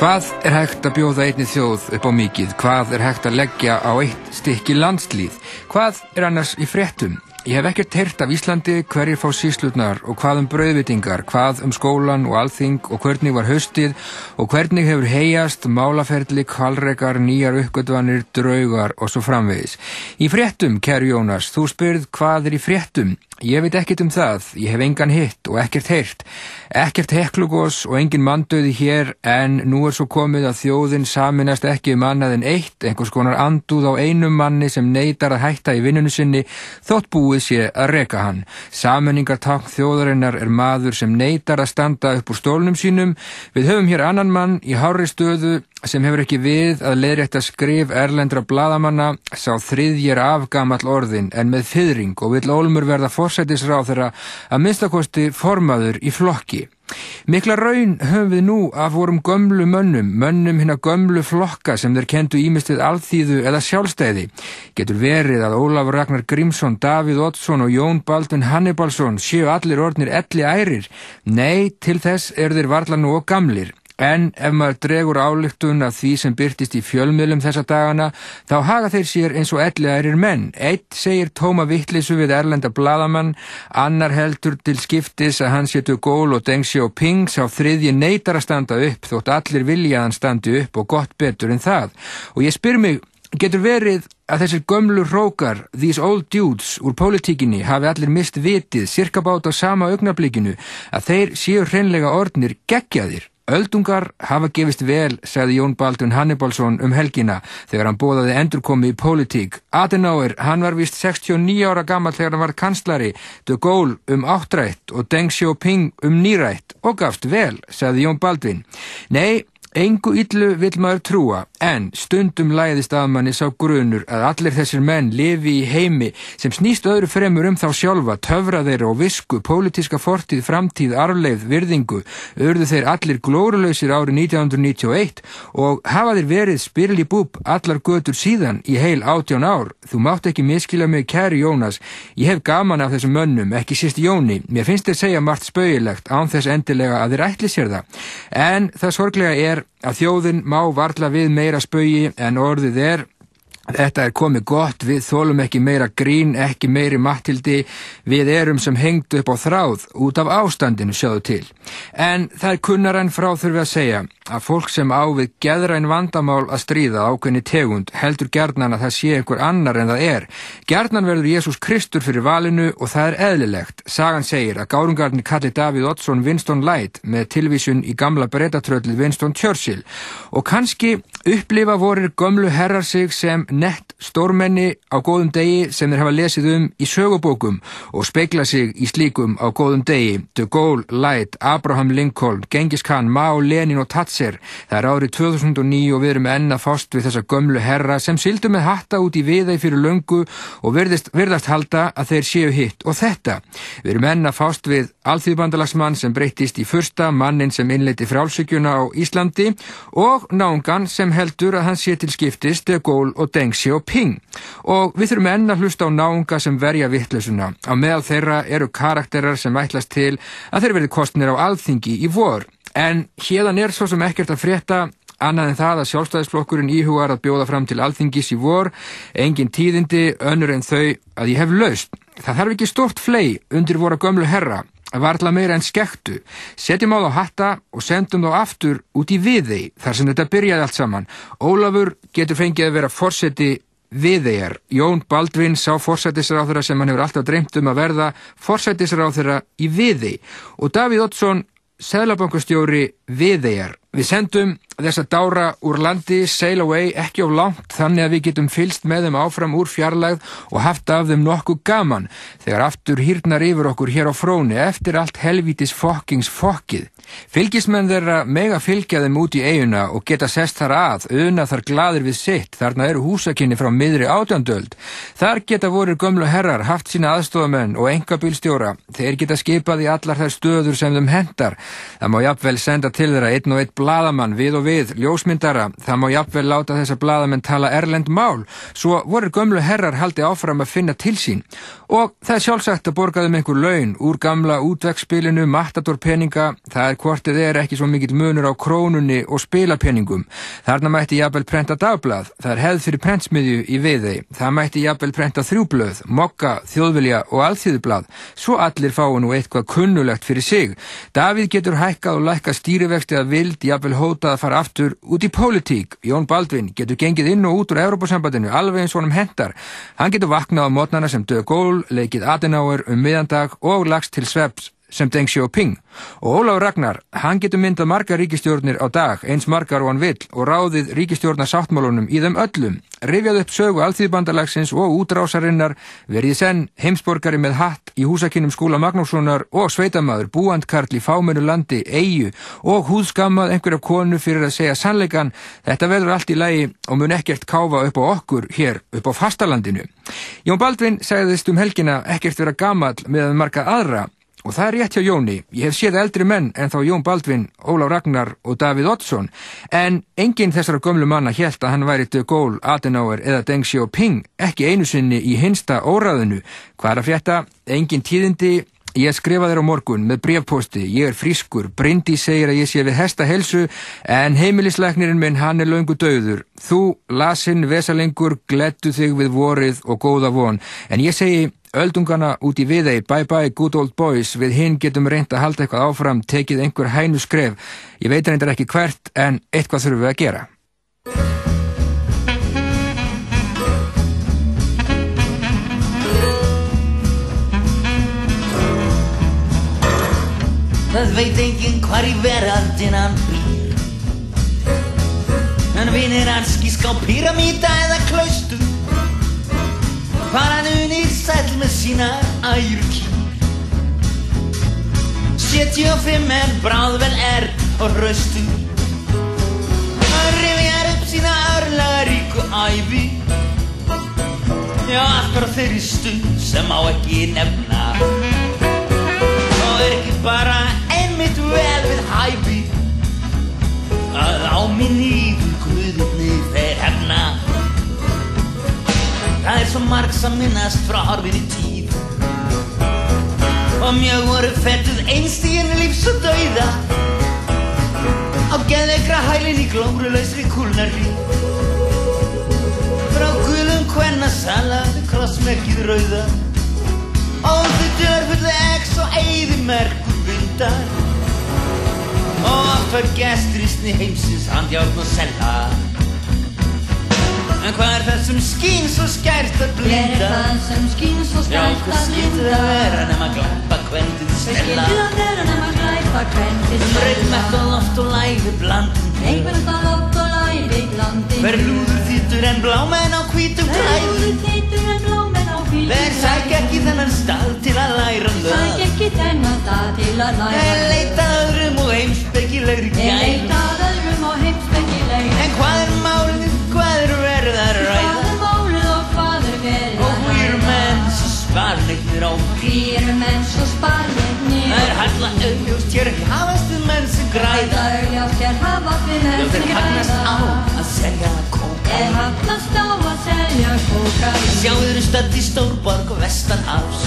Hvað hægt að bjóða einni þjóð upp á mikið? Hvað hægt að leggja á eitt stykki landslýð? Hvað annars í fréttum? Ég hef ekkert heyrt af Íslandi, hverjir fá sýslurnar og hvað brauðvitingar, hvað skólan og alþing og hvernig var haustið og hvernig hefur heyjast, málaferli, hvalrekar, nýjar uppgötvanir, draugar og svo framvegis. Í fréttum, kæru Jónas, þú spyrð hvað í fréttum? Ég veit ekkert það, ég hef engan hitt og ekkert heyrt. Ekkert heklugos og engin manndauði hér, en nú svo komið að þjóðin sameinast ekki annað en eitt, einhvers konar andúð á einum manni sem neitar að hætta í vinnunni sinni, þótt búið sé að reka hann. Sameiningartákn þjóðarinnar maður sem neitar að standa upp úr stólnum sínum. Við höfum hér annan mann í hárri stöðu sem hefur ekki við að leiðrétta skrif erlendra blaðamanna, sá þriðji afgamall orðin en með fiðring og vill ólmur verða forsætisráðherra að minnstakosti formaður í flokki. Mikla raun höfum við nú af vorum gömlu mönnum hinna gömlu flokka sem þeir kenndu ýmist við alþýðu eða sjálfstæði. Getur verið að Ólafur Ragnar Grímsson, Davíð Oddsson og Jón Baldvin Hannibalsson séu allir orðnir elli ærir? Nei, til þess þeir varla nú og gamlir. En ef maður dregur ályktun af því sem birtist í fjölmiðlum þessa dagana, þá haga þeir sér eins og elliærir menn. Einn segir tóma vitleysu við erlenda blaðamann, annar heldur til skiptis að hann sé de Gaulle og Deng Xiaoping, sá þriðji neitar að standa upp þótt allir vilja að hann standi upp og gott betur en það. Og ég spyr mig, getur verið að þessir gömlu hrókar, these old dudes úr pólitíkinni hafi allir mist vitið, sirkabát á sama augnablikinu, að þeir séu hreinlega orðnir geggjaðir? Öldungar hafa gefist vel, sagði Jón Baldvin Hannibalsson helgina þegar hann boðaði endurkomi í pólitík. Adenauer, hann var víst 69 ára gamall þegar hann var kanslari, de Gaulle áttrætt og Deng Xiaoping nírætt og gafst vel, sagði Jón Baldvin. Nei, engu illu vill maður trúa, en stundum læðist að manni sá grunur að allir þessir menn lifi í heimi sem snýst öðru fremur þá sjálfa, töfra þeirra og visku, pólitíska fortíð, framtíð, arfleifð, virðingu, urðu þeir allir glórulausir árið 1991 og hafa þeir verið spyrli búb allar götur síðan í heil 18 ár. Þú mátt ekki miskila mig, kæri Jónas, ég hef gaman af þessum mönnum, ekki síst Jóni, mér finnst þeir segja margt spaugilegt án þess endilega að þeir ætli sér það, en það sorglega að þjóðin má varla við meira spaugi en orðið Þetta komið gott, við þolum ekki meira grín, ekki meiri Matthildi, við sem hengdu upp á þráð út af ástandinu, sjáðu til. En það kunnara en frá þurfi að segja að fólk sem á við geðræn vandamál að stríða ákveðni tegund heldur gjarnan að það sé einhver annar en það Gjarnan verður Jesús Kristur fyrir valinu og það eðlilegt. Sagan segir að gárungarnir kalli Davíð Oddsson Winston Light með tilvísun í gamla bretatröllið Winston Churchill og kannski upplifa vorir gömlu herrar sig sem nett stórmenni á góðum degi sem þeir hafa lesið í sögubókum og spegla sig í slíkum á góðum degi. De Gaulle, Light, Abraham Lincoln, Genghis Khan, Mao, Lenin og Thatcher. Það árið 2009 og við enn að fást við þessa gömlu herra sem sigldu með hatta út í Viðey fyrir löngu og virðast halda að þeir séu hitt og þetta. Við enn að fást við alþýðubandalagsmann sem breyttist í fursta, mannin sem innleiddi frjálshyggjuna á Íslandi og náungan sem heldur að hann sé til skiptis De Gaulle og Deng Xiaoping. Og við þurfum enn að hlusta á náunga sem verja vitleysuna. Á meðal þeirra eru karakterar sem ætlast til að þeir verði kosnir á alþingi í vor. En héðan svo sem ekkert að frétta annað en það að sjálfstæðisflokkurinn íhugar að bjóða fram til alþingis í vor, engin tíðindi önnur en þau að ég hef lausn. Það þarf ekki stort fley undir vora gömlu herra, varla meira en skektu. Setjum á þá hatta og sendum þá aftur út í Viðey, þar sem þetta byrjaði allt saman. Ólafur getur fengið að vera forseti Viðeyjar. Jón Baldvin sá forsætisráðherra sem hann hefur alltaf dreymt að verða forsætisráðherra í Viðey og Davíð Oddsson seðlabankastjóri Viðeyjar. Við sendum þessa dára úr landi, sail away, ekki of langt, þannig að við getum fylgst með þeim áfram úr fjarlægð og haft af þeim nokkuð gaman, þegar aftur hýrnar yfir okkur hér á Fróni eftir allt helvítis fokkið. Fylgismenn þeirra mega fylgja þeim út í eyjuna og geta sest þar að, una þar glaðir við sitt, þarna eru húsakynni frá miðri 18. öld. Þar geta vorir gömlu herrar haft sína aðstofamenn og einkabílstjóra, þeir geta skipað í allar þær stöður sem þeim hentar. Það má jafnvel senda til þeirra einn og einn blaðamann við og við, ljósmyndara. Það má jafnvel láta þessa blaðamenn tala erlend mál, svo voru gömlu herrar haldi áfram að finna til sín. Og það sjálfsagt að borga þeim einhver laun úr gamla útvegsspilinu, matadorpeninga. Það hvortið ekki svo mikill munur á krónunni og spilapeningum. Þarna mætti jafnvel prenta dagblað. Það hefð fyrir prentsmiðju í Viðey. Það mætti jafnvel prenta 3 blöð, Mogga, Þjóðvilja og Alþýðublað, svo allir fái nú eitthvað kunnulegt fyrir sig. Davíð getur hækkað og lækkað stýrivexti að vild, jafnvel hótað að fara aftur út í pólitík. Jón Baldvin getur gengið inn og út úr Evrópusambandinu alveg eins honum hentar. Hann getur vaknað á morgnana sem De Gaulle, leikið Adenauer miðjandag og lagst til svefns sem Deng Xiaoping. Og Ólafur Ragnar, hann getur myndað margar ríkisstjórnir á dag, eins margar og hann vill, og ráðið ríkisstjórnarsáttmálunum í þeim öllum, rifjað upp sögu Alþýðubandalagsins og útrásarinnar, verið senn heimsborgari með hatt í húsakynnum Skúla Magnússonar og sveitamaður, búandkarl í fámennu landi, eyju, og húðskammað einhverja konu fyrir að segja sannleikann. Þetta verður allt í lagi og mun ekkert káfa upp á okkur hér upp á fastalandinu. Jón Baldvin sagðist helgina ekkert vera gamall með marga aðra. Og það rétt hjá Jóni. Ég hef séð eldri menn en þá Jón Baldvin, Ólaf Ragnar og Davíð Oddsson, en enginn þessara gömlu manna hélt að hann væri De Gaulle, Adenauer eða Deng Xiaoping, ekki einu sinni í hinsta óráðinu. Hvað er að frétta? Engin tíðindi. Ég skrifa þér á morgun með bréfpósti. Ég frískur. Bryndís segir að ég sé við hestaheilsu, en heimilislæknirinn minn, hann löngu dauður. Þú, lasinn, vesalengur, gleddu þig við vorið og góða von. En ég segi öldungana út í Viðey, bye bye good old boys, við hinn getum reynt að halda eitthvað áfram, tekið einhver hænu skref. Ég veit reyndar ekki hvert, en eitthvað þurfum við að gera. Það veit enginn hvar í veröldin hann býr, en vinir hans gíska á píramída eða klaustur, hvar hann unir sæll með sína ærukýr. 75 bráðvel og hraustur, hann rifjar upp sína örlagaríku ævi, já allt frá þeirri stund sem má ekki nefna, og ekki bara einmitt vel við hæfi, að á minn íður guðirnir þeir hefna. Það svo margs að minnast frá horfinni tíð, og mjög voru fettuð einstigin lífs og dauða, á geðveikra hælinn í glórulausri kúlnarríð, frá gulum kvennasala við krossmerkið rauða, og þau dörfullu eggs og eyðimerkur vindar, og oft var gestrýsni heimsins handjárn og sella. En hvað það sem skín svo skært að blinda? Hver það sem skín svo skært að blinda? Já, hvað skyldi það vera nema glæpa kvendið stella? Hvað skyldi það vera nema glæpa kvendið stella? Reykmett og loft og læfi blandin. Reykmett og loft og læfi blandin. Hver lúður þýttur en blámenn á hvítum klæðum. Hver lúður þýttur en blámenn á hvítum klæðum. Hver sækja ekki þennan stað til að læra lög. Sækja ekki þennan stað til að læra lög. En leita öðrum og heimspekilegri gæðum. En leita öðrum og heimspekilegri. En hvað málið, hvað verið að ræða? Hvað málið og hvað verið að ræða? Og hví menn svo sparleiknir á? Hví menn svo sparleiknir? Það harla augljóst hér hafast við menn sem græða. Það augljóst hér hafast við menn sem græða. Þeir hagnast á að selja kókaín. Þeir hagnast á að selja kókaín. Sjáður stödd í stórborg vestanhafs.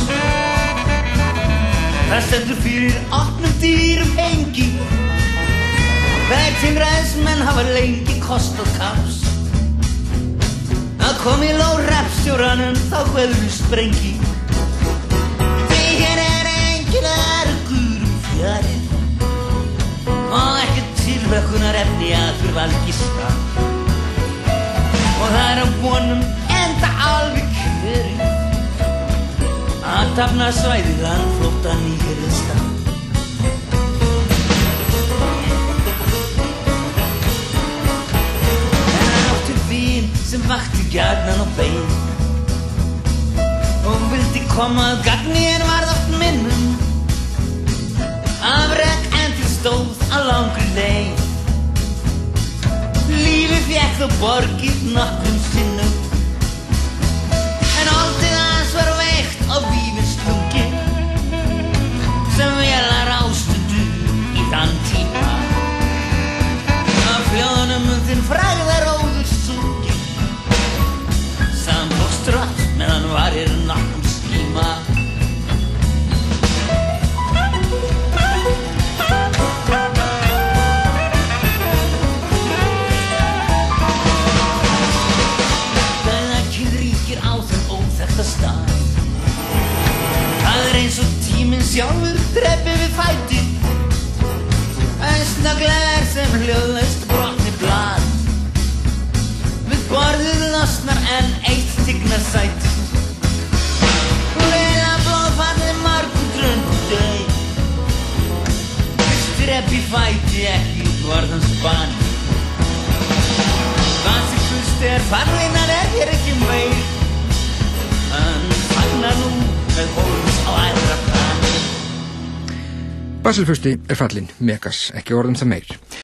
Það stendur fyrir opnum dýrum hengi. Þeir tilræðismenn hafa lengi kost og kaps. Það kom í lóðrepstjóranum, þá hverðu sprengi. Því hér enginn argur fjarið, og ekkert tilvökkunar efni að þurfa að gista. Og það á vonum enda alveg kverið, athafnasvæðið hann flótta nýgerðista. Sem vakti gjarnan á bein, og vildi koma að gagni en varð oft minnum, afrek en til stóð á langri leið. Lífið fékk þó borgið nokkrum sinnum, en holdið hans var veikt og vífið slungið, sem vélar ástundu í þann tíma. Þetta gler sem hljóðlaust brotni blað. Við borðið losnar en eitt tignar sætt. Leila blóðfallið margur grunn döi. Strepi fæti ekki varðans bann. Hvað sem hlust farleinar hér ekki meir. En fagna nú með hólms á aðra plan. Basilfursti fallinn, Megas, ekki orðum það meir.